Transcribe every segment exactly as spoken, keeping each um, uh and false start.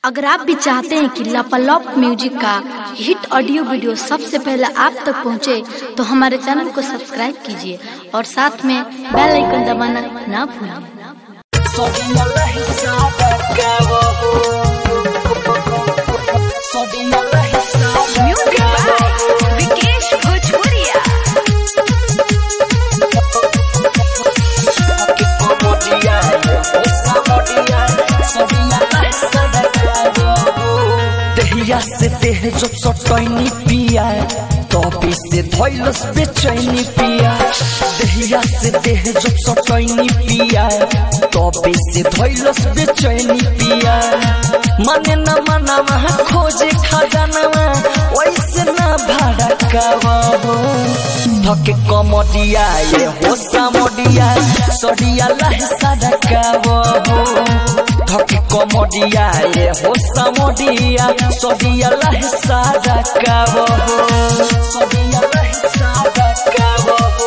अगर आप भी चाहते हैं कि लापालॉप म्यूजिक का हिट ऑडियो वीडियो सबसे पहले आप तक पहुंचे, तो हमारे चैनल को सब्सक्राइब कीजिए और साथ में बेल आइकन दबाना ना भूलें। विकेश भोजपुरिया दहिया से देह जो सटैनी पिया तबे से धैलस बेचैनी पिया। दहिया से देह जो सटैनी पिया तबे से धैलस बेचैनी पिया। मने न मनावा खोजे खजानवा वैसे न भाड़ा कावा हो। धके कमडिया ये हो सामडिया सडिया लह सादा कावा हो। धके कमडिया ये हो सामडिया सडिया लह सादा कावा हो। सडिया लह सादा कावा हो।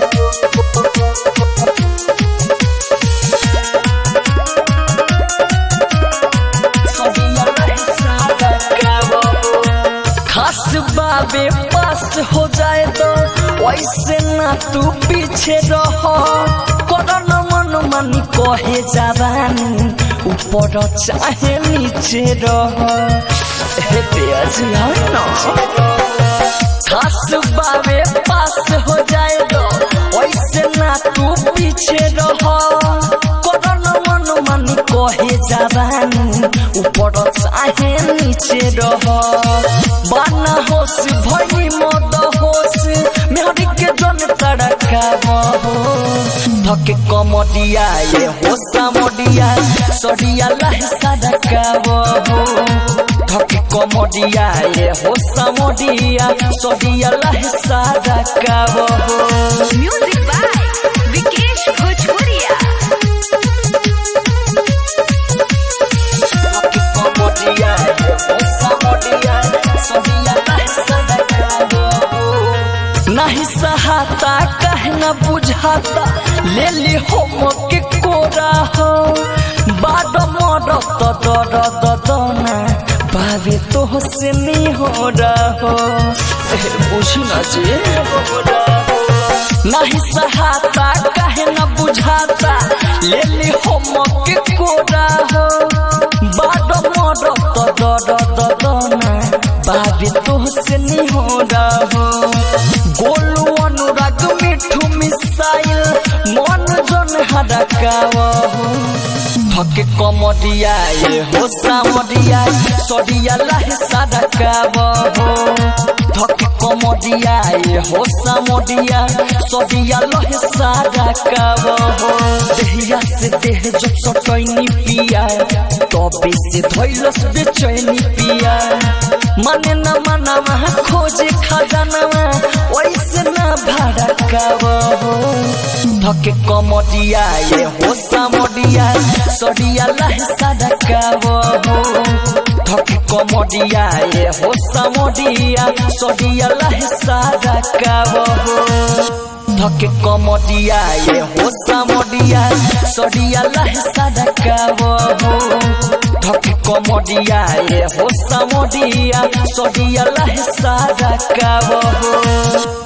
सडिया लह सादा कावा हो। खास बाबे पास हो जाए तो वैसे ना तू पीछे रह। करन मन मानी कहे जवानी ऊपर चाहे नीचे रह। हे तेज ना खास बाबे पास हो जाए तो वैसे ना तू पीछे रह। करन मन मानी कहे जवानी ऊपर चाहे नीचे रह। बाना होश भई मद होश मेहरी के जन तड़कावा हो। धके कमडिया ये हो सामडिया सडिया लह सड़कावा हो। धके कमडिया ये हो सामडिया सडिया लह सड़कावा हो। म्यूजिक बाय विकेश भोजपुरिया। धके कमडिया ये हो सामडिया सडिया लह सड़कावा हो। नहीं सहाता कहना बुझाता ले ली हो के कोरा हो। बाद मरत दर्द दना बाबे तो से नहीं हो रहा हो। बुझना जी नहीं सहाता कहना बुझाता ले ली हो के कोरा हो। बाद मरत दर्द दना बाबे तो से नहीं हो रहा हो। गोलू अनुराग मिठू मिसाइल मन जन हड़कावा हो। धके कमडिया ये हो सामडिया सडिया लह सड़कावा हो। धके कमडिया ये हो सामडिया सडिया लह सड़कावा हो। दहिया से देह जो सटैनी पिया तबे से धैलस बेचैनी पिया। मने न मनावा खोजे खजानवा वैसे न भाड़ा कावा हो। धके कमडिया ये हो सामडिया सडिया लह सड़कावा हो। धके कमडिया ये हो सामडिया सडिया लह सड़कावा हो। धके कमडिया ये हो सामडिया सडिया लह सड़कावा हो। धके कमडिया ये हो सामडिया सडिया लह सड़कावा हो।